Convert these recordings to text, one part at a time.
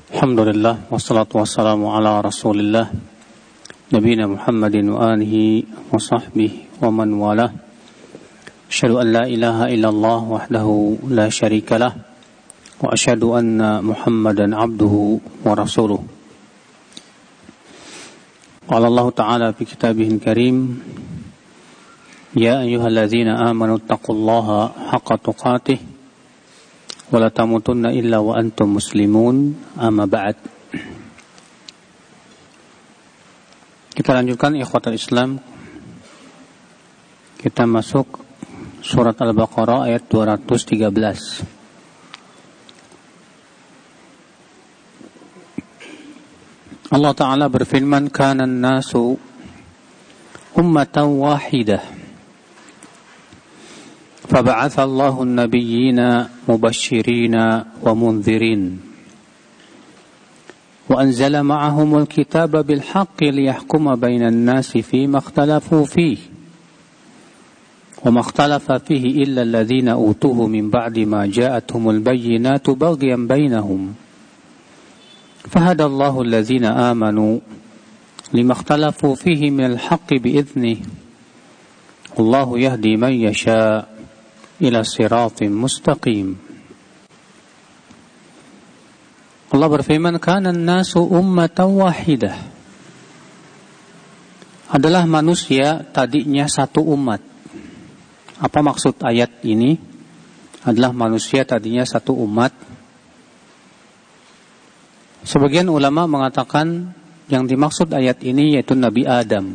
Alhamdulillah wassalatu wassalamu ala Rasulillah nabiyina Muhammadin wa alihi wa sahbihi wa man walah. Asyhadu an la ilaha illallah wahdahu la syarikalah wa asyhadu anna Muhammadan abduhu wa rasuluh. Qala Allah Ta'ala fi kitabihil karim, ya ayyuhalladzina amanu taqullaha haqqa tuqatih wala tamutunna illa wa antum muslimun, amma ba'd. Kita lanjutkan ikhwatul Islam. Kita masuk surat Al-Baqarah ayat 213. Allah Ta'ala berfirman, kana an-nasu ummatan wahidah فبعث الله النبيين مبشرين ومنذرين وأنزل معهم الكتاب بالحق ليحكم بين الناس فيما اختلفوا فيه وما اختلف فيه إلا الذين أوتوه من بعد ما جاءتهم البينات بغيا بينهم فهدى الله الذين آمنوا لما اختلفوا فيه من الحق بإذنه والله يهدي من يشاء ila siratim mustaqim. Allah berfirman, kana an-nasu ummatan wahidah. Adalah manusia tadinya satu umat. Apa maksud ayat ini? Adalah manusia tadinya satu umat. Sebagian ulama mengatakan yang dimaksud ayat ini yaitu Nabi Adam.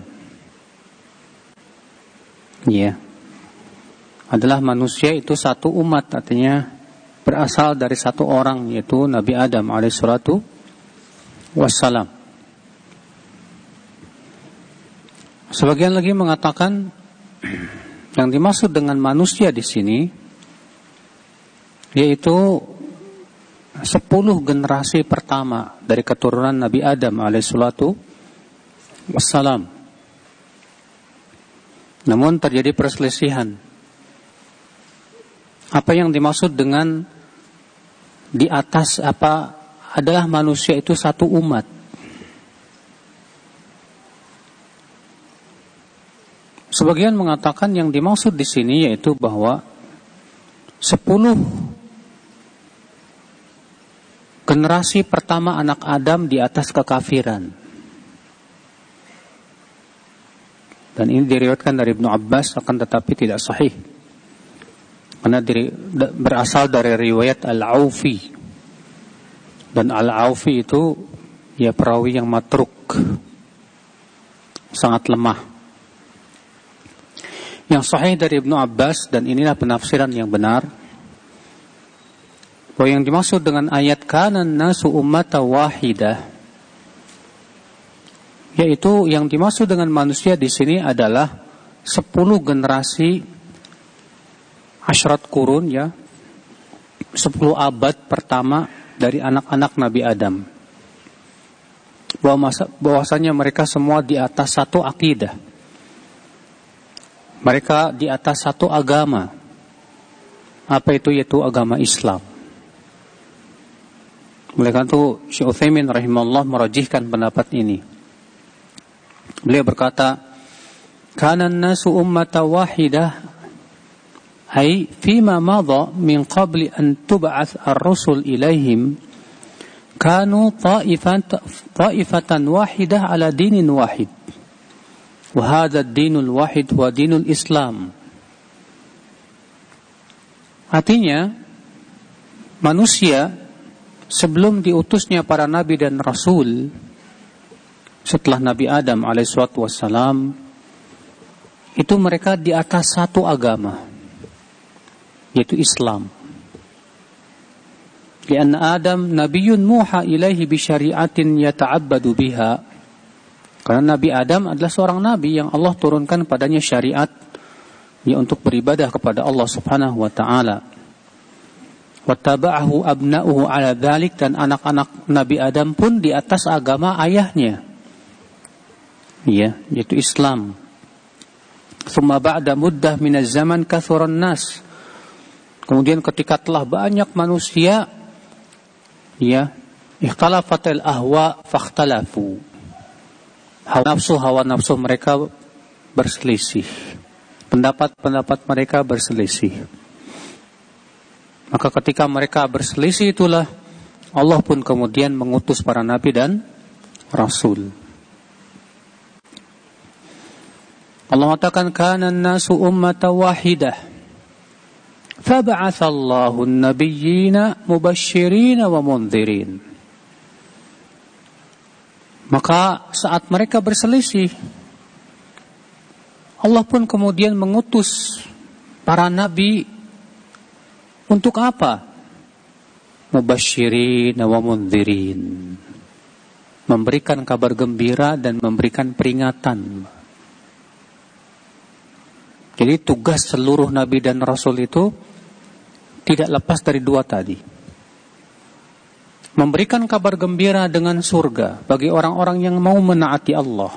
Ya. Adalah manusia itu satu umat, artinya berasal dari satu orang, yaitu Nabi Adam alaihissalatu wassalam. Sebagian lagi mengatakan yang dimaksud dengan manusia di sini yaitu 10 generasi pertama dari keturunan Nabi Adam alaihissalatu wassalam. Namun terjadi perselisihan. Apa yang dimaksud dengan di atas apa adalah manusia itu satu umat? Sebagian mengatakan yang dimaksud di sini yaitu bahwa 10 generasi pertama anak Adam di atas kekafiran. Dan ini diriwayatkan dari Ibnu Abbas, akan tetapi tidak sahih. Karena berasal dari riwayat Al-Aufi. Dan Al-Aufi itu ya perawi yang matruk, sangat lemah. Yang sahih dari Ibnu Abbas, dan inilah penafsiran yang benar, bahwa yang dimaksud dengan ayat kana an-nasu ummatan wahidah, yaitu yang dimaksud dengan manusia di sini adalah 10 generasi Asyrat kurun, ya, 10 abad pertama dari anak-anak Nabi Adam. Bahwasanya mereka semua di atas satu akidah. Mereka di atas satu agama. Apa itu? Yaitu agama Islam. Oleh karena itu Syekh Utsaimin rahimahullah merajihkan pendapat ini. Beliau berkata, kana an-nasu ummatan wahidah, ay fima madha min qabli an tub'ath ar-rusul ilaihim kanu ta'ifatan wahidah ala dinin wahid wa hadha ad-dinul wahid wa dinul Islam. Artinya manusia sebelum diutusnya para nabi dan rasul, setelah Nabi Adam alaihissalatu wassalam, itu mereka di atas satu agama, yaitu Islam. Karena Adam nabiyyun muha ilaihi bi syari'atin yata'abbadu biha. Karena Nabi Adam adalah seorang nabi yang Allah turunkan padanya syariat ya untuk beribadah kepada Allah Subhanahu wa taala. Wattaba'ahu abna'uhu 'ala dzalik, dan anak-anak Nabi Adam pun di atas agama ayahnya. Ya, yaitu Islam. Tsumma ba'da muddah minaz zaman kathuran nas. Kemudian ketika telah banyak manusia ya Ikhtalafatil ahwa fakhtalafu. Hawa nafsu mereka berselisih. Pendapat-pendapat mereka berselisih. Maka ketika mereka berselisih itulah Allah pun kemudian mengutus para nabi dan rasul. Allah mengatakan kana an-nasu ummatan wahidah fab'atha Allahu an-nabiyyina mubasysyirin wa mundhirin. Maka saat mereka berselisih, Allah pun kemudian mengutus para nabi untuk apa? Mubasysyirin wa mundhirin. Memberikan kabar gembira dan memberikan peringatan. Jadi tugas seluruh nabi dan rasul itu tidak lepas dari dua tadi. Memberikan kabar gembira dengan surga bagi orang-orang yang mau menaati Allah.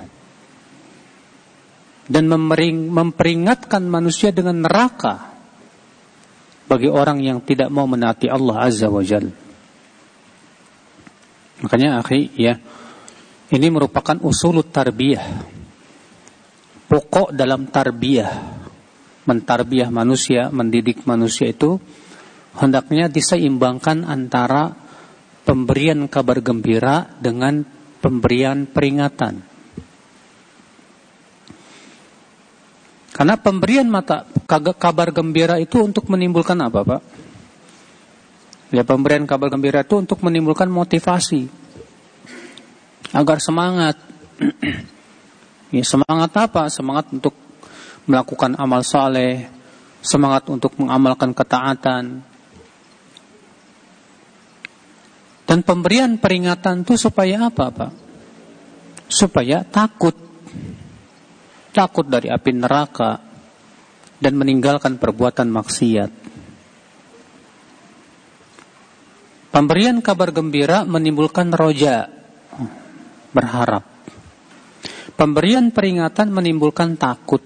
Dan memperingatkan manusia dengan neraka bagi orang yang tidak mau menaati Allah Azza wa Jalla. Makanya akhi, ya, ini merupakan usulut tarbiyah. Pokok dalam tarbiyah, mentarbiyah manusia, mendidik manusia itu hendaknya diseimbangkan antara pemberian kabar gembira dengan pemberian peringatan. Karena pemberian kabar gembira itu untuk menimbulkan apa, Pak? Ya, pemberian kabar gembira itu untuk menimbulkan motivasi agar semangat. Ya, semangat apa? Semangat untuk melakukan amal saleh, semangat untuk mengamalkan ketaatan. Dan pemberian peringatan itu supaya apa, Pak? Supaya takut dari api neraka dan meninggalkan perbuatan maksiat. Pemberian kabar gembira menimbulkan roja, berharap. Pemberian peringatan menimbulkan takut.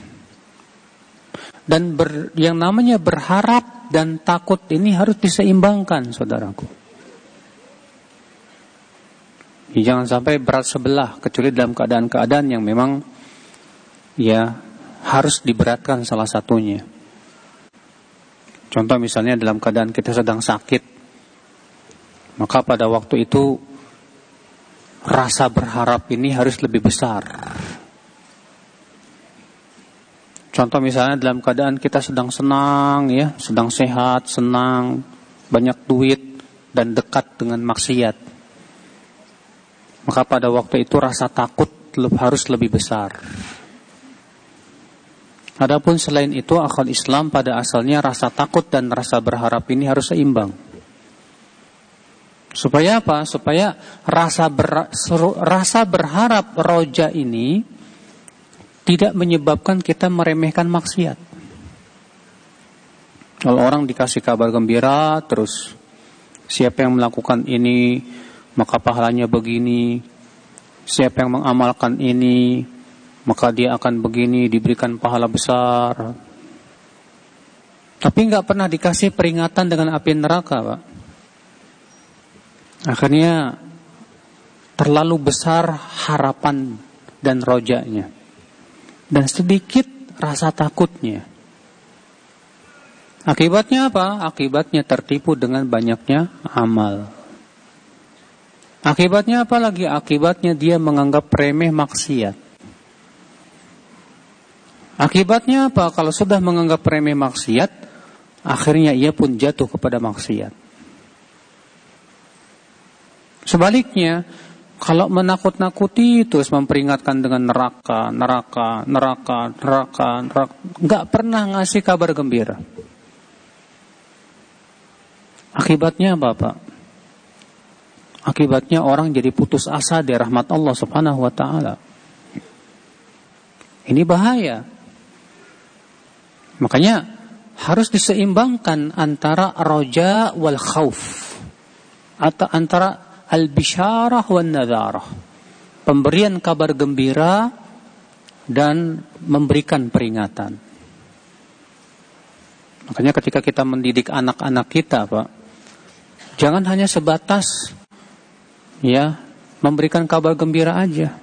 Dan yang namanya berharap dan takut ini harus diseimbangkan, saudaraku. Jangan sampai berat sebelah, kecuali dalam keadaan-keadaan yang memang ya harus diberatkan salah satunya. Contoh misalnya dalam keadaan kita sedang sakit, maka pada waktu itu rasa berharap ini harus lebih besar. Contoh misalnya dalam keadaan kita sedang senang, ya, sedang sehat, senang, banyak duit dan dekat dengan maksiat. Maka pada waktu itu rasa takut harus lebih besar. Adapun selain itu, akal Islam pada asalnya rasa takut dan rasa berharap ini harus seimbang. Supaya apa? Supaya rasa berharap roja ini tidak menyebabkan kita meremehkan maksiat. Kalau orang dikasih kabar gembira, terus siapa yang melakukan ini maka pahalanya begini, siapa yang mengamalkan ini maka dia akan begini, diberikan pahala besar. Tapi nggak pernah dikasih peringatan dengan api neraka, Pak. Akhirnya terlalu besar harapan dan rojanya, dan sedikit rasa takutnya. Akibatnya apa? Akibatnya tertipu dengan banyaknya amal. Akibatnya apa lagi? Akibatnya dia menganggap remeh maksiat. Akibatnya apa? Kalau sudah menganggap remeh maksiat, akhirnya ia pun jatuh kepada maksiat. Sebaliknya, kalau menakut-nakuti terus memperingatkan dengan neraka, nggak pernah ngasih kabar gembira. Akibatnya apa, Pak? Akibatnya orang jadi putus asa dari rahmat Allah Subhanahu wa taala. Ini bahaya. Makanya harus diseimbangkan antara roja wal khauf, atau antara al-bisyarah wan nadharah. Pemberian kabar gembira dan memberikan peringatan. Makanya ketika kita mendidik anak-anak kita, Pak, jangan hanya sebatas ya, memberikan kabar gembira aja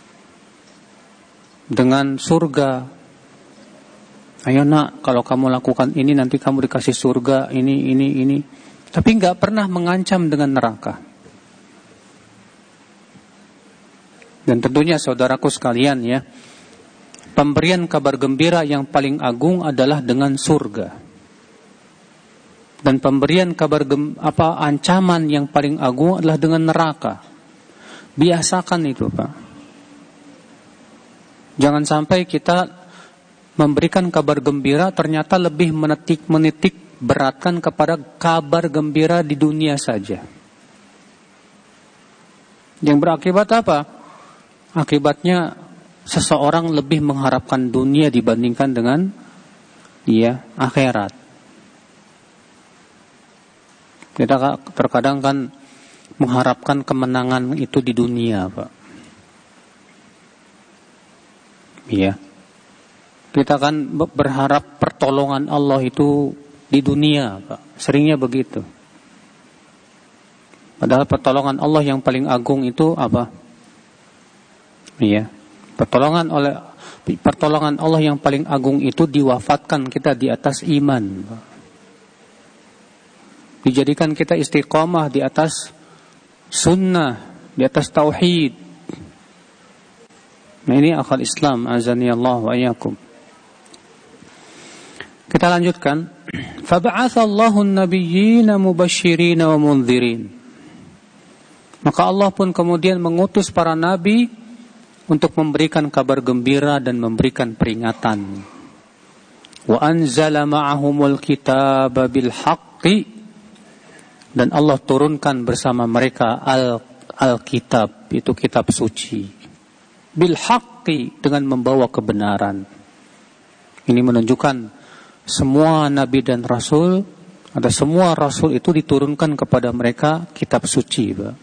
dengan surga. Ayo nak, kalau kamu lakukan ini nanti kamu dikasih surga, ini. Tapi nggak pernah mengancam dengan neraka. Dan tentunya saudaraku sekalian ya, pemberian kabar gembira yang paling agung adalah dengan surga. Dan pemberian ancaman yang paling agung adalah dengan neraka. Biasakan itu, Pak. Jangan sampai kita memberikan kabar gembira ternyata lebih menitik beratkan kepada kabar gembira di dunia saja. Yang berakibat apa? Akibatnya seseorang lebih mengharapkan dunia dibandingkan dengan akhirat. Kita terkadang kan mengharapkan kemenangan itu di dunia, Pak. Iya. Kita kan berharap pertolongan Allah itu di dunia, Pak. Seringnya begitu. Padahal pertolongan Allah yang paling agung itu apa? Iya. Pertolongan Allah yang paling agung itu diwafatkan kita di atas iman, Pak. Dijadikan kita istiqomah di atas sunnah, di atas tauhid. Nah, ini akal Islam, azani Allah wa iyyakum. Kita lanjutkan. Fab'atsallahu an-nabiyyina mubasysyirin wa mundzirin. Maka Allah pun kemudian mengutus para nabi untuk memberikan kabar gembira dan memberikan peringatan. Wa anzala ma'ahumul kitaba bil haqqi. Dan Allah turunkan bersama mereka al-kitab, itu kitab suci. Bil haqqi, dengan membawa kebenaran. Ini menunjukkan semua nabi dan rasul, semua rasul itu diturunkan kepada mereka kitab suci, Pak.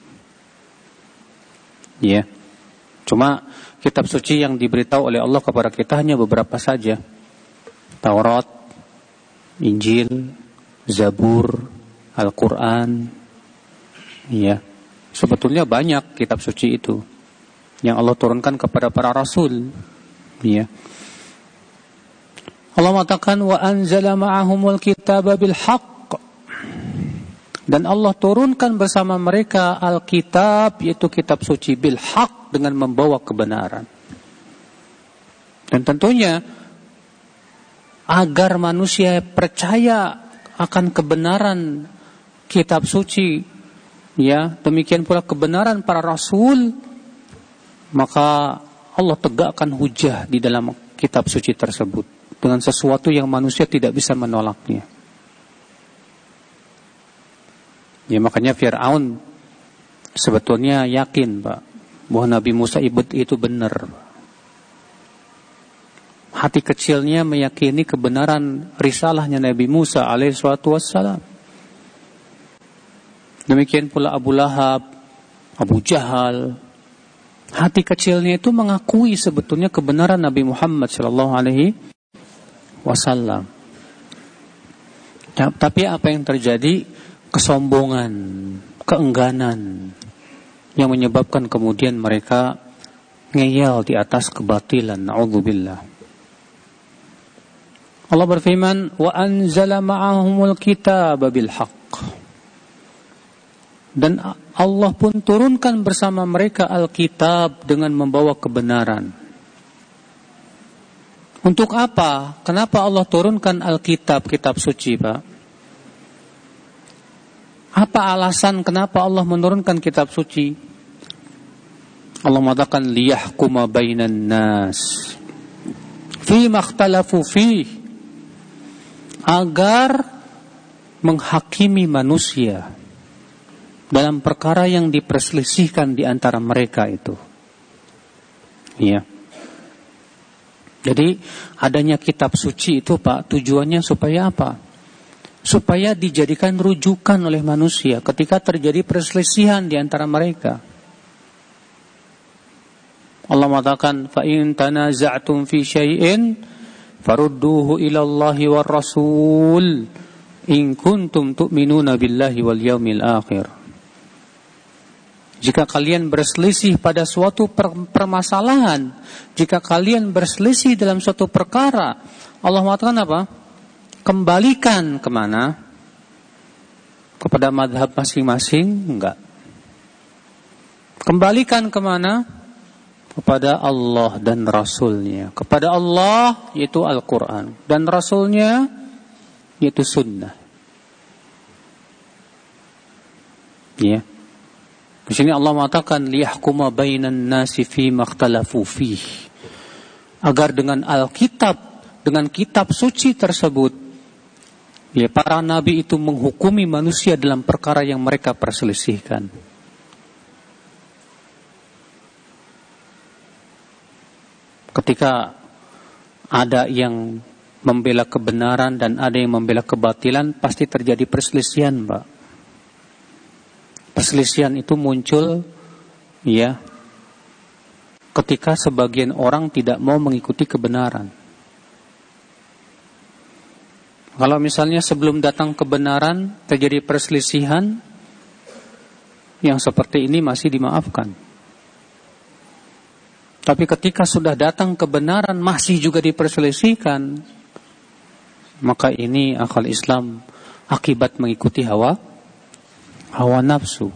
Ya. Cuma kitab suci yang diberitahu oleh Allah kepada kita hanya beberapa saja. Taurat, Injil, Zabur, Al-Quran. Ya. Sebetulnya banyak kitab suci itu yang Allah turunkan kepada para rasul. Ya. Allah mengatakan wa anzala ma'ahumul kitaba bil haqq. Dan Allah turunkan bersama mereka Alkitab, yaitu kitab suci, bil haqq, dengan membawa kebenaran. Dan tentunya agar manusia percaya akan kebenaran kitab suci, ya, demikian pula kebenaran para rasul, maka Allah tegakkan hujah di dalam kitab suci tersebut dengan sesuatu yang manusia tidak bisa menolaknya. Ya, makanya Fir'aun sebetulnya yakin, Pak, bahwa Nabi Musa itu benar. Hati kecilnya meyakini kebenaran risalahnya Nabi Musa alaihissalatu wassalam. Demikian pula Abu Lahab, Abu Jahal. Hati kecilnya itu mengakui sebetulnya kebenaran Nabi Muhammad sallallahu alaihi wasallam. Tapi apa yang terjadi? Kesombongan, keengganan yang menyebabkan kemudian mereka ngeyel di atas kebatilan. Na'udzubillah. Allah berfirman, wa anzala ma'ahumul kitaba bil haqq. Dan Allah pun turunkan bersama mereka Alkitab dengan membawa kebenaran. Untuk apa? Kenapa Allah turunkan Alkitab, kitab suci, Pak? Apa alasan kenapa Allah menurunkan kitab suci? Allah mengatakan liyahkuma bainan nas fi makhtalafu fi, agar menghakimi manusia dalam perkara yang diperselisihkan di antara mereka itu. Iya. Jadi adanya kitab suci itu, Pak, tujuannya supaya apa? Supaya dijadikan rujukan oleh manusia ketika terjadi perselisihan di antara mereka. Allah mengatakan, fa in tanaza'tum fi syai'in farudduhu ila Allahi war rasul in kuntum tu'minuna billahi wal yaumil akhir. Jika kalian berselisih pada suatu permasalahan, jika kalian berselisih dalam suatu perkara, Allah mengatakan apa? Kembalikan kemana? Kepada mazhab masing-masing? Enggak. Kembalikan kemana? Kepada Allah dan Rasulnya. Kepada Allah yaitu Al-Quran, dan Rasulnya yaitu Sunnah. Ya. Di sini Allah mengatakan liyahkuma bainan nasi fi makhtalafu fih. Agar dengan Alkitab, dengan kitab suci tersebut, ya, para nabi itu menghukumi manusia dalam perkara yang mereka perselisihkan. Ketika ada yang membela kebenaran dan ada yang membela kebatilan, pasti terjadi perselisihan, Pak. Perselisihan itu muncul, ya, ketika sebagian orang tidak mau mengikuti kebenaran. Kalau misalnya sebelum datang kebenaran terjadi perselisihan, yang seperti ini masih dimaafkan. Tapi ketika sudah datang kebenaran masih juga diperselisihkan, maka ini akal Islam akibat mengikuti hawa nafsu.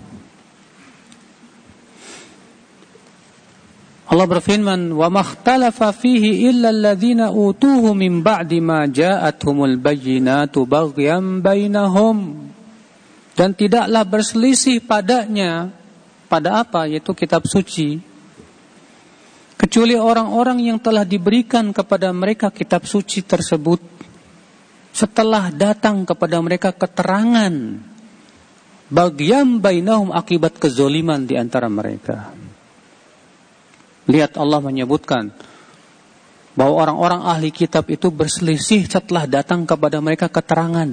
Allah berfirman, "Wa makhtalafa fihi illa alladhina utuhu min ba'di ma ja'atuhumul bayyinatu baghyan bainahum." Dan tidaklah berselisih padanya, pada apa? Yaitu kitab suci, kecuali orang-orang yang telah diberikan kepada mereka kitab suci tersebut setelah datang kepada mereka keterangan baghyan bainahum, akibat kezoliman di antara mereka. Lihat, Allah menyebutkan bahwa orang-orang ahli kitab itu berselisih setelah datang kepada mereka keterangan.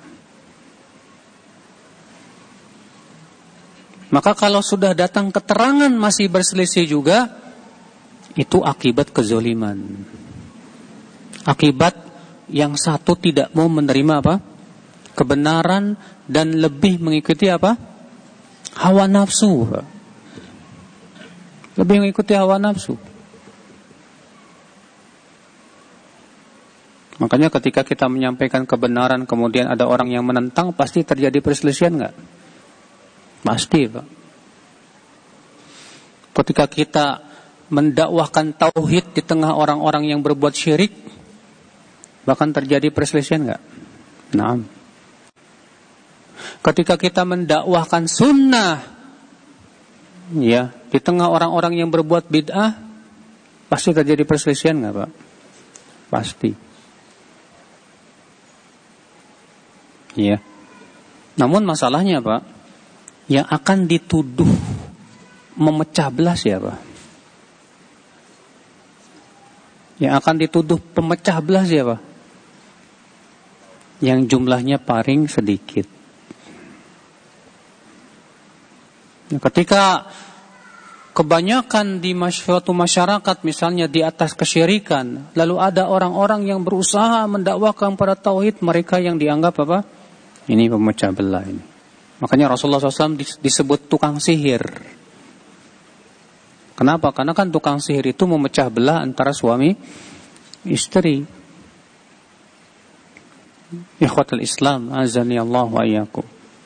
Maka kalau sudah datang keterangan masih berselisih juga, itu akibat kezoliman. Akibat yang satu tidak mau menerima apa? Kebenaran dan lebih mengikuti apa? Hawa nafsu. Lebih mengikuti hawa nafsu. Makanya ketika kita menyampaikan kebenaran kemudian ada orang yang menentang, pasti terjadi perselisihan enggak? Pasti, Pak. Ketika kita mendakwahkan tauhid di tengah orang-orang yang berbuat syirik, bahkan terjadi perselisihan enggak? Naam. Ketika kita mendakwahkan sunnah, ya, di tengah orang-orang yang berbuat bid'ah, pasti terjadi perselisihan enggak, Pak? Pasti. Ya. Namun masalahnya, Pak, yang akan dituduh memecah belah siapa? Yang akan dituduh pemecah belah siapa? Yang jumlahnya paling sedikit. Ketika kebanyakan di suatu masyarakat misalnya di atas kesyirikan, lalu ada orang-orang yang berusaha mendakwakan pada tauhid, mereka yang dianggap apa? Ini pemecah belah ini. Makanya Rasulullah SAW disebut tukang sihir. Kenapa? Karena kan tukang sihir itu memecah belah antara suami istri. Ikhwatul Islam, azani Allah wa iyyakum.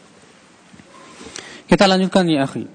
Kita lanjutkan ya akhi.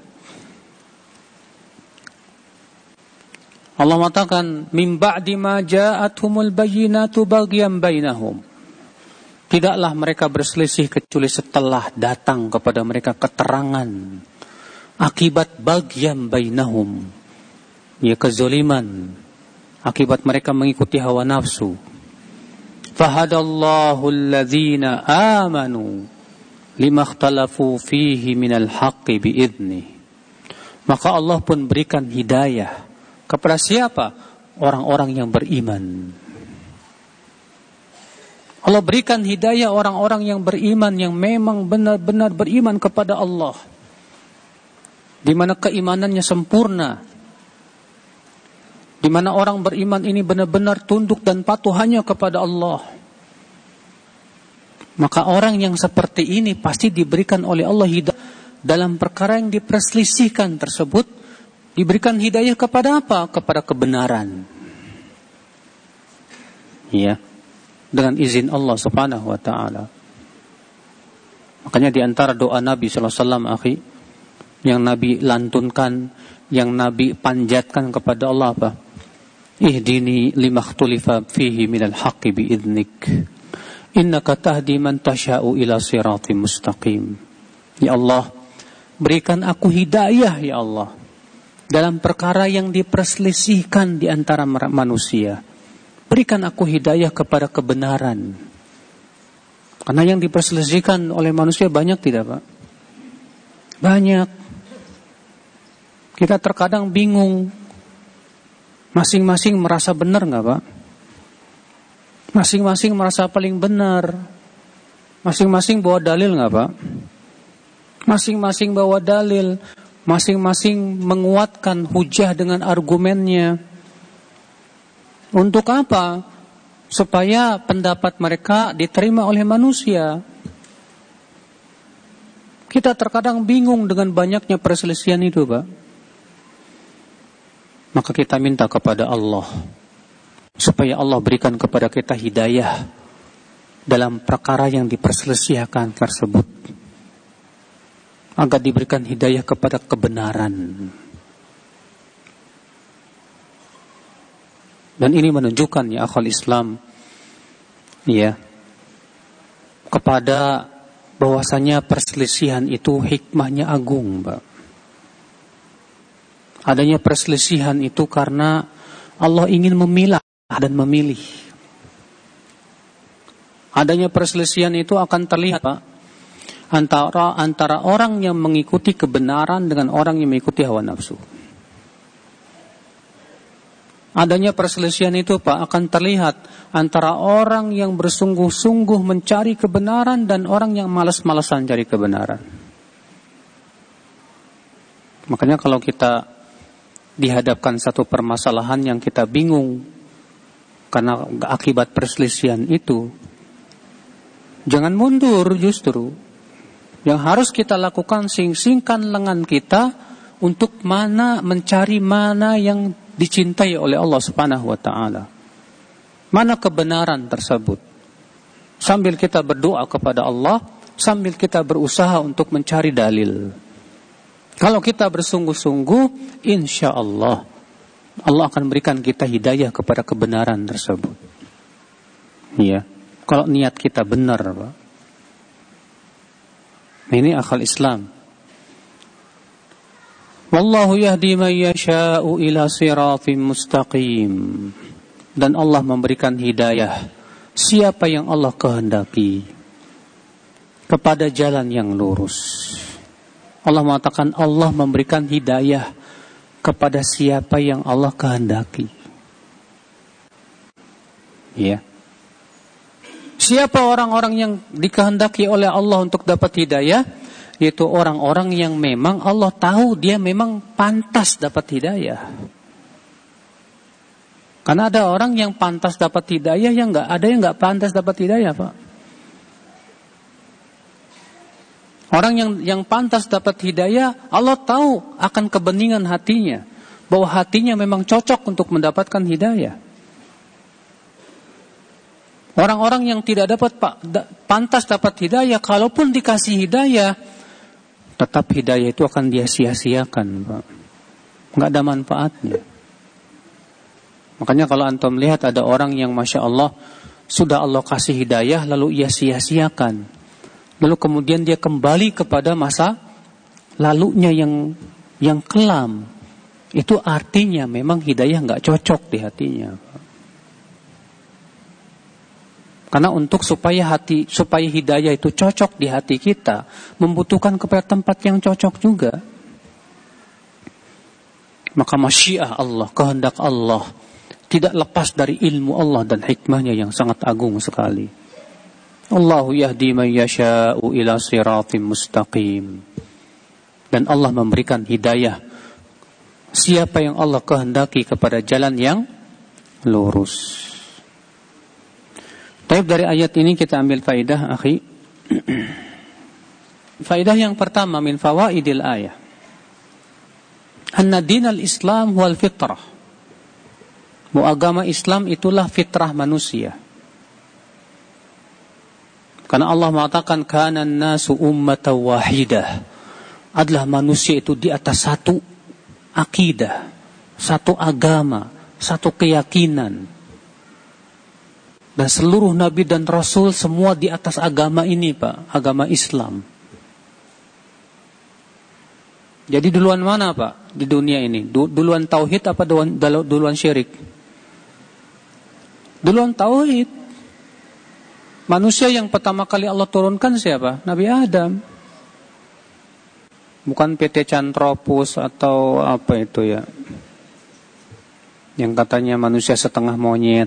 Allah mengatakan min ba'di ma ja'atuhumul bayyinatu baghyan bainahum. Tidaklah mereka berselisih kecuali setelah datang kepada mereka keterangan akibat baghyan bainahum, ya, kezaliman akibat mereka mengikuti hawa nafsu. Fahadallahu alladhina amanu limakhtalafu fihi minal haqqi biidnih. Maka Allah pun berikan hidayah kepada siapa? Orang-orang yang beriman. Allah berikan hidayah orang-orang yang beriman, yang memang benar-benar beriman kepada Allah, di mana keimanannya sempurna, di mana orang beriman ini benar-benar tunduk dan patuh hanya kepada Allah. Maka orang yang seperti ini pasti diberikan oleh Allah hidayah dalam perkara yang diperselisihkan tersebut diberikan hidayah kepada apa? Kepada kebenaran. Ya, dengan izin Allah Subhanahu wa taala. Makanya di antara doa Nabi sallallahu alaihi wasallam, akhi, yang Nabi lantunkan, yang Nabi panjatkan kepada Allah apa? Ihdini limakhtulifa fihi minal haqqi biidnik. Innaka tahdi man tasha'u ila siratim mustaqim. Ya Allah, berikan aku hidayah ya Allah dalam perkara yang diperselisihkan di antara manusia. Berikan aku hidayah kepada kebenaran. Karena yang diperselisihkan oleh manusia banyak tidak, Pak? Banyak. Kita terkadang bingung. Masing-masing merasa benar enggak, Pak? Masing-masing merasa paling benar. Masing-masing bawa dalil enggak, Pak? Masing-masing bawa dalil. Masing-masing menguatkan hujah dengan argumennya. Untuk apa? Supaya pendapat mereka diterima oleh manusia. Kita terkadang bingung dengan banyaknya perselisihan itu, Pak. Maka kita minta kepada Allah supaya Allah berikan kepada kita hidayah dalam perkara yang diperselisihkan tersebut, agar diberikan hidayah kepada kebenaran. Dan ini menunjukkan ya akhwal Islam, ya, kepada bahwasanya perselisihan itu hikmahnya agung, Pak. Adanya perselisihan itu karena Allah ingin memilah dan memilih. Adanya perselisihan itu akan terlihat, Pak, antara orang yang mengikuti kebenaran dengan orang yang mengikuti hawa nafsu. Adanya perselisihan itu, Pak, akan terlihat antara orang yang bersungguh-sungguh mencari kebenaran dan orang yang malas-malasan cari kebenaran. Makanya kalau kita dihadapkan satu permasalahan yang kita bingung karena akibat perselisihan itu, jangan mundur justru. Yang harus kita lakukan, singkan lengan kita untuk mencari mana yang dicintai oleh Allah Subhanahu wa taala. Mana kebenaran tersebut? Sambil kita berdoa kepada Allah, sambil kita berusaha untuk mencari dalil. Kalau kita bersungguh-sungguh, insya Allah akan berikan kita hidayah kepada kebenaran tersebut. Ya, kalau niat kita benar, Pak. Ini akal Islam. Wallahu yahdi man yasha'u ila siratim mustaqim. Dan Allah memberikan hidayah siapa yang Allah kehendaki kepada jalan yang lurus. Allah mengatakan Allah memberikan hidayah kepada siapa yang Allah kehendaki. Ya. Siapa orang-orang yang dikehendaki oleh Allah untuk dapat hidayah? Yaitu orang-orang yang memang Allah tahu dia memang pantas dapat hidayah. Karena ada orang yang pantas dapat hidayah, ada yang nggak pantas dapat hidayah, Pak. Orang yang pantas dapat hidayah, Allah tahu akan kebeningan hatinya, bahwa hatinya memang cocok untuk mendapatkan hidayah. Orang-orang yang tidak pantas dapat hidayah, kalaupun dikasih hidayah, tetap hidayah itu akan dia sia-siakan, Pak. Nggak ada manfaatnya. Makanya kalau antum lihat ada orang yang Masya Allah sudah Allah kasih hidayah lalu ia sia-siakan, lalu kemudian dia kembali kepada masa lalunya yang kelam, itu artinya memang hidayah nggak cocok di hatinya. Karena supaya hidayah itu cocok di hati kita, membutuhkan kepada tempat yang cocok juga. Maka masyiah Allah, kehendak Allah, tidak lepas dari ilmu Allah dan hikmahnya yang sangat agung sekali. Allahu yahdi man yasha'u ila siratim mustaqim. Dan Allah memberikan hidayah siapa yang Allah kehendaki kepada jalan yang lurus. Baik, dari ayat ini kita ambil faedah, akhi. Faedah yang pertama min fawaidil ayah. Anna dinal Islam wal fitrah. Agama Islam itulah fitrah manusia. Karena Allah mengatakan kana an-nasu ummatan wahidah. Adalah manusia itu di atas satu akidah, satu agama, satu keyakinan. Dan seluruh nabi dan rasul semua di atas agama ini, Pak, agama Islam. Jadi duluan mana, Pak, di dunia ini? Duluan tauhid apa duluan syirik? Duluan tauhid. Manusia yang pertama kali Allah turunkan siapa? Nabi Adam. Bukan PT Cantropus atau apa itu ya, yang katanya manusia setengah monyet.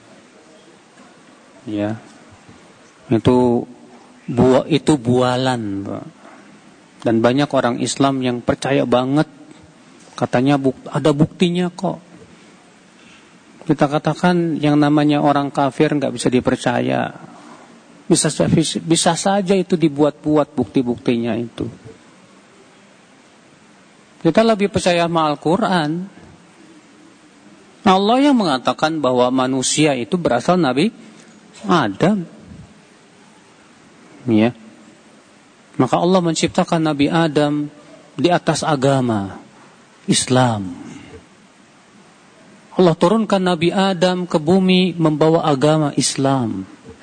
Ya, itu bualan, Pak. Dan banyak orang Islam yang percaya banget, katanya ada buktinya kok. Kita katakan yang namanya orang kafir nggak bisa dipercaya. Bisa saja itu dibuat-buat bukti-buktinya itu. Kita lebih percaya sama Al-Quran. Allah yang mengatakan bahwa manusia itu berasal Nabi Adam. Ya. Maka Allah menciptakan Nabi Adam di atas agama Islam. Allah turunkan Nabi Adam ke bumi membawa agama Islam.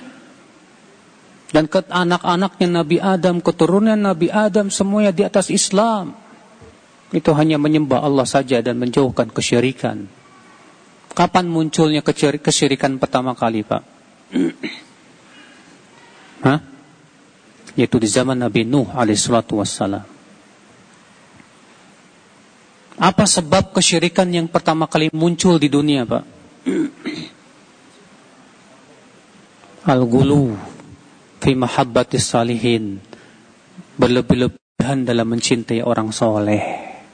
Dan ke anak-anaknya Nabi Adam, keturunan Nabi Adam semuanya di atas Islam. Itu hanya menyembah Allah saja dan menjauhkan kesyirikan. Kapan munculnya kesyirikan pertama kali, Pak? Hah? Yaitu di zaman Nabi Nuh alaihissalatu wassalam. Apa sebab kesyirikan yang pertama kali muncul di dunia, Pak? Al-ghulu fi mahabbatis salihin. Berlebih-lebihan dalam mencintai orang soleh.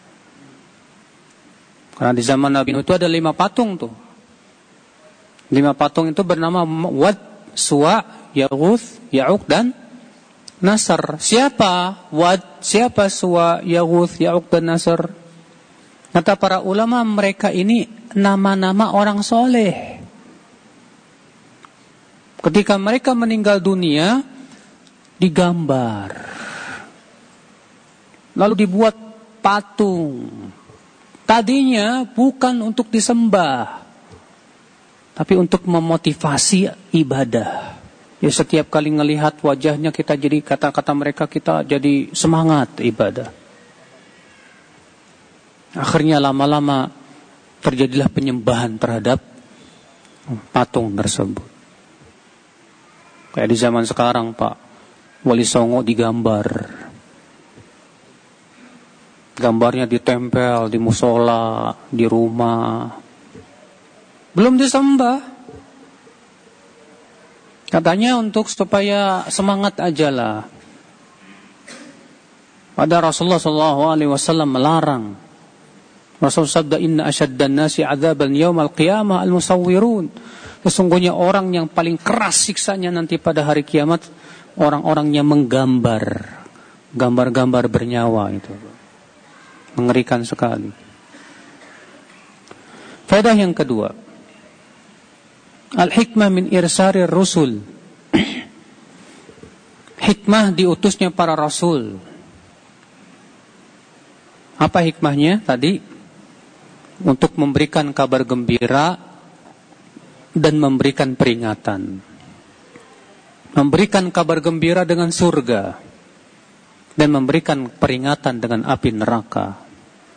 Karena di zaman Nabi Nuh itu ada 5 patung tuh. 5 patung itu bernama Wad, Suwa, Yaghuth, Ya'uq dan Nasr. Siapa Wad, siapa Suwa, Yaghuth, Ya'uq dan Nasr? Kata para ulama, mereka ini nama-nama orang soleh. Ketika mereka meninggal dunia, digambar. Lalu dibuat patung. Tadinya bukan untuk disembah, tapi untuk memotivasi ibadah. Ya, setiap kali ngelihat wajahnya kita jadi, kata-kata mereka kita jadi semangat ibadah. Akhirnya lama-lama terjadilah penyembahan terhadap patung tersebut. Kayak di zaman sekarang, Pak, Wali Songo digambar. Gambarnya ditempel di musola, di rumah. Belum disembah. Katanya untuk supaya semangat ajalah. Pada Rasulullah SAW melarang. Rasul sabda, inna asyaddan nasi adzaban yaumal qiyamah al-musawwirun. Sesungguhnya orang yang paling keras siksanya nanti pada hari kiamat, orang-orang yang menggambar. Gambar-gambar bernyawa itu. Mengerikan sekali. Faedah yang kedua, al-hikmah min irsarir rusul. Hikmah diutusnya para rasul. Apa hikmahnya tadi? Untuk memberikan kabar gembira dan memberikan peringatan. Memberikan kabar gembira dengan surga dan memberikan peringatan dengan api neraka.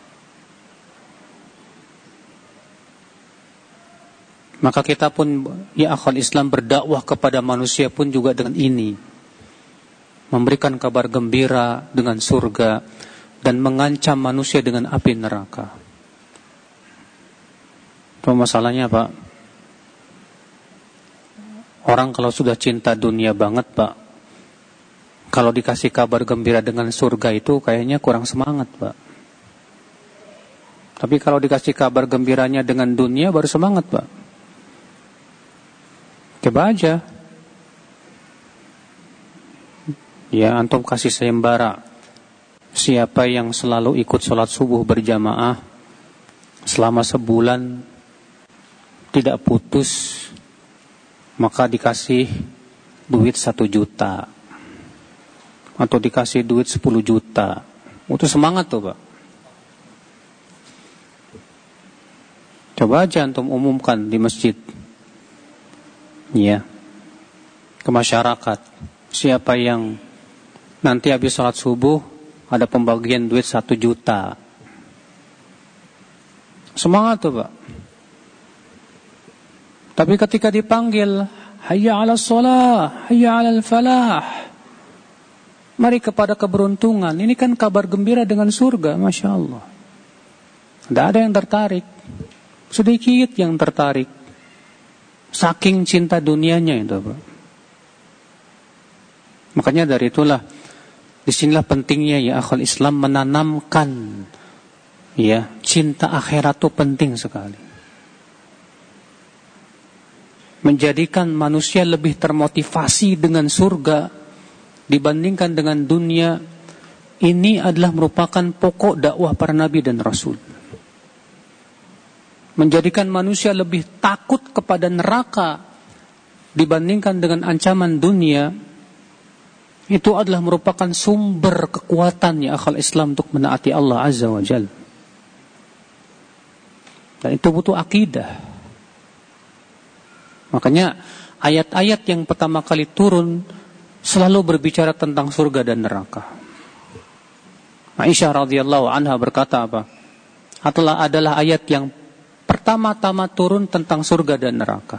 Maka kita pun, ya akhwal Islam, berdakwah kepada manusia pun juga dengan ini. Memberikan kabar gembira dengan surga dan mengancam manusia dengan api neraka. Itu masalahnya, Pak. Orang kalau sudah cinta dunia banget, Pak, kalau dikasih kabar gembira dengan surga itu kayaknya kurang semangat, Pak. Tapi kalau dikasih kabar gembiranya dengan dunia baru semangat, Pak. Coba aja. Ya, antum kasih sayembara. Siapa yang selalu ikut sholat subuh berjamaah selama sebulan tidak putus, maka dikasih duit 1 juta atau dikasih duit 10 juta. Itu semangat tuh, Pak. Coba aja antum umumkan di masjid, ya, ke masyarakat. Siapa yang nanti habis sholat subuh ada pembagian duit 1 juta. Semangat tuh, Pak. Tapi ketika dipanggil, hayya 'alas shalah, hayya 'alal falah, mari kepada keberuntungan. Ini kan kabar gembira dengan surga, Masya Allah. Tidak ada yang tertarik. Sedikit yang tertarik. Saking cinta dunianya itu, Pak. Makanya dari itulah, disinilah pentingnya ya akhul Islam menanamkan ya cinta akhirat itu penting sekali. Menjadikan manusia lebih termotivasi dengan surga dibandingkan dengan dunia. Ini adalah merupakan pokok dakwah para nabi dan rasul. Menjadikan manusia lebih takut kepada neraka dibandingkan dengan ancaman dunia. Itu adalah merupakan sumber kekuatan ya akhal Islam untuk menaati Allah Azza wa Jalla. Dan itu butuh akidah. Makanya ayat-ayat yang pertama kali turun selalu berbicara tentang surga dan neraka. Aisyah radhiyallahu anha berkata apa? Adalah ayat yang pertama-tama turun tentang surga dan neraka.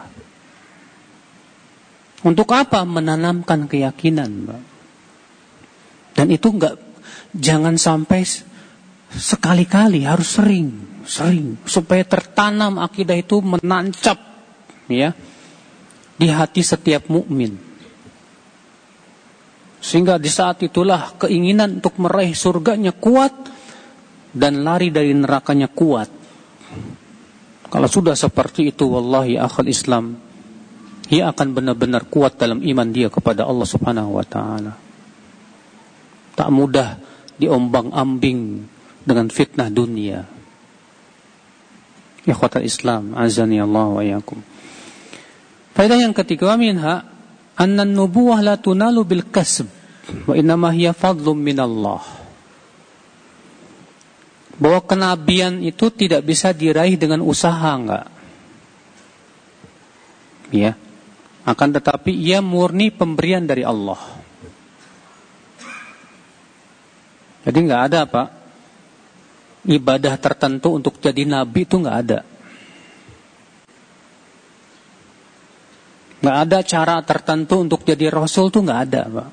Untuk apa? Menanamkan keyakinan, Pak. Dan itu jangan sampai sekali-kali, harus sering supaya tertanam akidah itu menancap ya di hati setiap mukmin. Sehingga di saat itulah keinginan untuk meraih surganya kuat dan lari dari nerakanya kuat. Kalau sudah seperti itu, wallahi akhul Islam, ia akan benar-benar kuat dalam iman dia kepada Allah Subhanahu wa taala. Tak mudah diombang-ambing dengan fitnah dunia. Ikhwatal Islam, azani Allah wa iyyakum. Faedah yang ketiga, minha anna an-nubuwah la tunalu bil kasb wa innama hiya fadlun min Allah. Bahwa kenabian itu tidak bisa diraih dengan usaha, enggak. Ya. Akan tetapi ia murni pemberian dari Allah. Jadi enggak ada, Pak, ibadah tertentu untuk jadi nabi itu enggak ada. Enggak ada cara tertentu untuk jadi rasul itu enggak ada, Pak.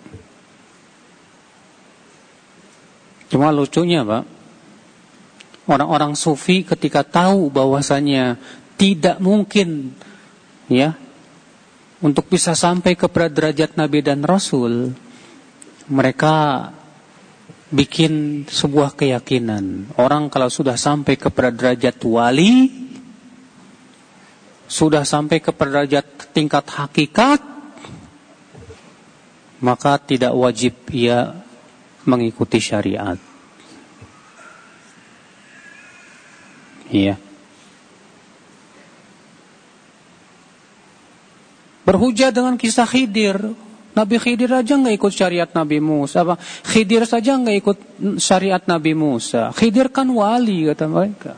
Cuma lucunya, Pak, orang-orang sufi ketika tahu bahwasanya tidak mungkin ya untuk bisa sampai kepada derajat nabi dan rasul, mereka bikin sebuah keyakinan. Orang kalau sudah sampai kepada derajat wali, sudah sampai kepada derajat tingkat hakikat, maka tidak wajib ia mengikuti syariat. Iya. Berhujah dengan kisah Khidir. Nabi Khidir aja nggak ikut syariat Nabi Musa. Khidir saja nggak ikut syariat Nabi Musa. Khidir kan wali, kata mereka.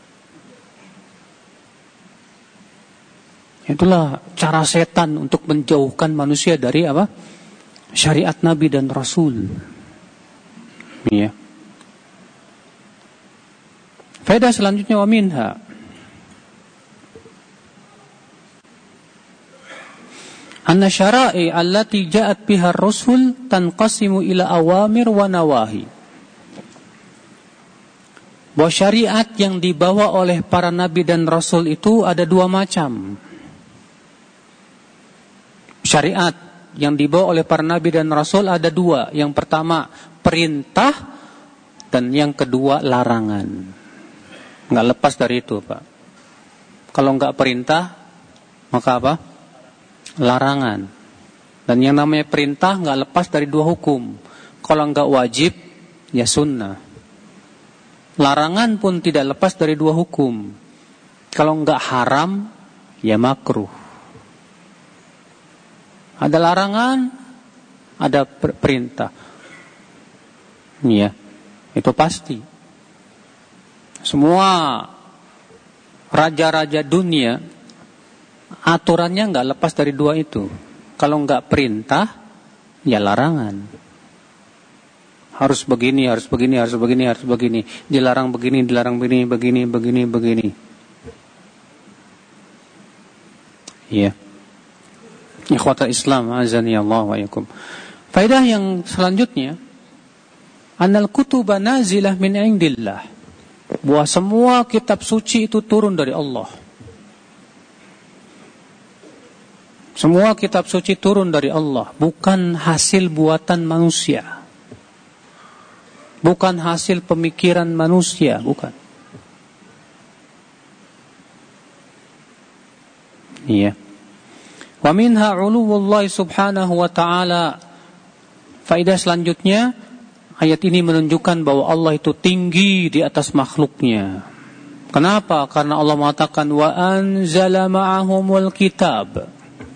Itulah cara setan untuk menjauhkan manusia dari apa? Syariat Nabi dan Rasul. Iya. Faedah selanjutnya, wa minha anna syara'i allati ja'at biha ar-rusul tanqasimu ila awamir wa nawahi. Bahwa syariat yang dibawa oleh para nabi dan rasul itu ada dua macam. Syariat yang dibawa oleh para nabi dan rasul ada dua. Yang pertama perintah dan yang kedua larangan. Enggak lepas dari itu, Pak. Kalau enggak perintah, maka apa? Larangan. Dan yang namanya perintah nggak lepas dari dua hukum. Kalau nggak wajib, ya sunnah. Larangan pun tidak lepas dari dua hukum. Kalau nggak haram, ya makruh. Ada larangan, ada perintah. Ya, itu pasti. Semua raja-raja dunia aturannya nggak lepas dari dua itu. Kalau nggak perintah, ya larangan. Harus begini, harus begini, harus begini, harus begini. Dilarang begini, dilarang begini, begini. Iya. Ikhwatal Islam, azani Allah wa yakum. Faedah yang selanjutnya, annal kutuba nazilah min indillah. Bahwa semua kitab suci itu turun dari Allah. Semua kitab suci turun dari Allah, bukan hasil buatan manusia. Bukan hasil pemikiran manusia, bukan. Iya. Wa minha 'uluwullah subhanahu wa ta'ala. Faedah selanjutnya, ayat ini menunjukkan bahwa Allah itu tinggi di atas makhluknya. Kenapa? Karena Allah mengatakan wa anzala ma'ahumul kitab.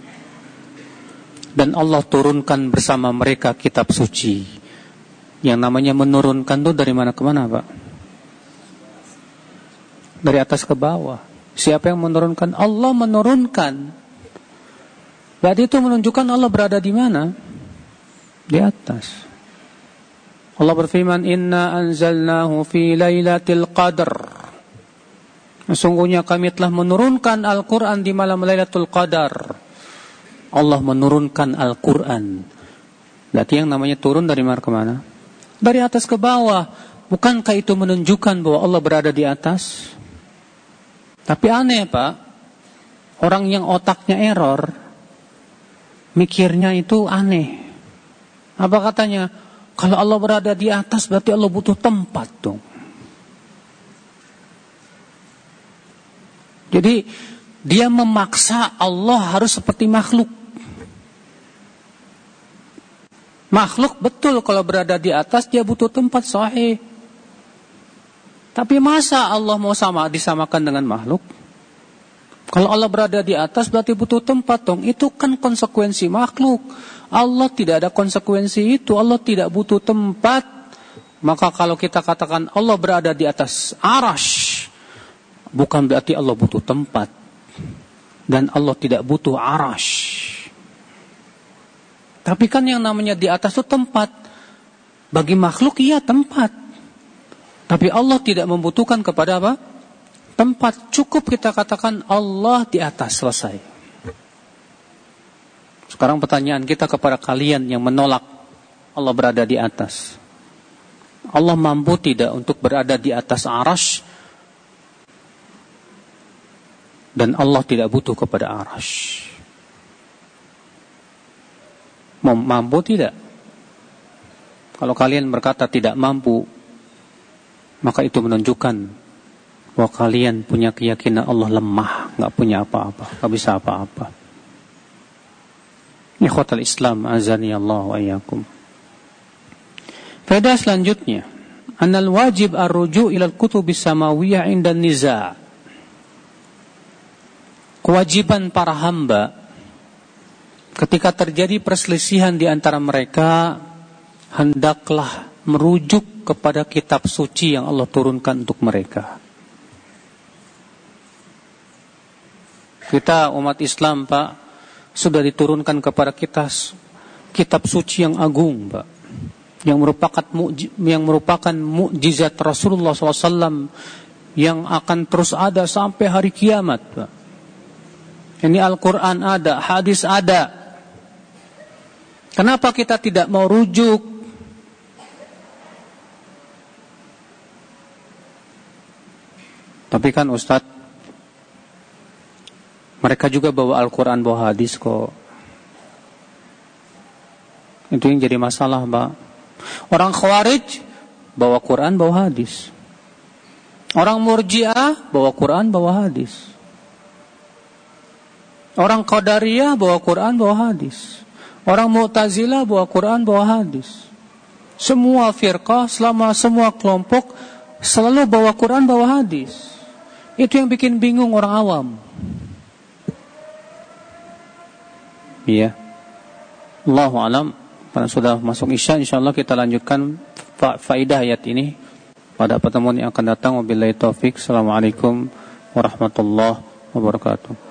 Dan Allah turunkan bersama mereka kitab suci. Yang namanya menurunkan itu dari mana ke mana, Pak? Dari atas ke bawah. Siapa yang menurunkan? Allah menurunkan. Berarti itu menunjukkan Allah berada di mana? Di atas. Allah berfirman, Inna anzalnahu fi lailatul qadr. Sesungguhnya kami telah menurunkan Al-Quran di malam Lailatul Qadar. Allah menurunkan Al-Quran. Berarti yang namanya turun dari mana ke mana? Dari atas ke bawah. Bukankah itu menunjukkan bahwa Allah berada di atas? Tapi aneh, Pak. Orang yang otaknya error, mikirnya itu aneh. Apa katanya? Kalau Allah berada di atas, berarti Allah butuh tempat dong. Jadi, dia memaksa Allah harus seperti makhluk. Makhluk betul kalau berada di atas dia butuh tempat, sahih. Tapi masa Allah mau disamakan dengan makhluk? Kalau Allah berada di atas berarti butuh tempat dong. Itu kan konsekuensi makhluk. Allah tidak ada konsekuensi itu. Allah tidak butuh tempat. Maka kalau kita katakan Allah berada di atas arash, bukan berarti Allah butuh tempat. Dan Allah tidak butuh arash. Tapi kan yang namanya di atas itu tempat. Bagi makhluk iya tempat. Tapi Allah tidak membutuhkan kepada apa? Tempat. Cukup kita katakan Allah di atas, selesai. Sekarang pertanyaan kita kepada kalian yang menolak Allah berada di atas. Allah mampu tidak untuk berada di atas arash? Dan Allah tidak butuh kepada arash. Mampu tidak? Kalau kalian berkata tidak mampu, maka itu menunjukkan bahwa kalian punya keyakinan Allah lemah, gak punya apa-apa, gak bisa apa-apa. Ikhwatal Islam, azani Allah wa iyyakum. Faedah selanjutnya, annal wajib ar-ruju' ila al-kutubis samawiyah inda niza'. Kewajiban para hamba ketika terjadi perselisihan di antara mereka, hendaklah merujuk kepada kitab suci yang Allah turunkan untuk mereka. Kita umat Islam, Pak, sudah diturunkan kepada kita kitab suci yang agung, Pak, yang merupakan mukjizat Rasulullah SAW yang akan terus ada sampai hari kiamat, Pak. Ini Al-Quran ada, hadis ada. Kenapa kita tidak mau rujuk? Tapi kan Ustaz, mereka juga bawa Al-Quran, bawa hadis kok. Itu yang jadi masalah, Pak. Orang Khawarij bawa Quran, bawa hadis. Orang Murji'ah bawa Quran, bawa hadis. Orang Qadariyah bawa Quran, bawa hadis. Orang Mu'tazilah bawa Quran, bawa hadis. Semua firqah, semua kelompok selalu bawa Quran, bawa hadis. Itu yang bikin bingung orang awam. Iya. Allahu a'lam. Karena sudah masuk Isya, insyaallah kita lanjutkan faedah ayat ini pada pertemuan yang akan datang. Wabillahi taufik. Assalamualaikum warahmatullahi wabarakatuh.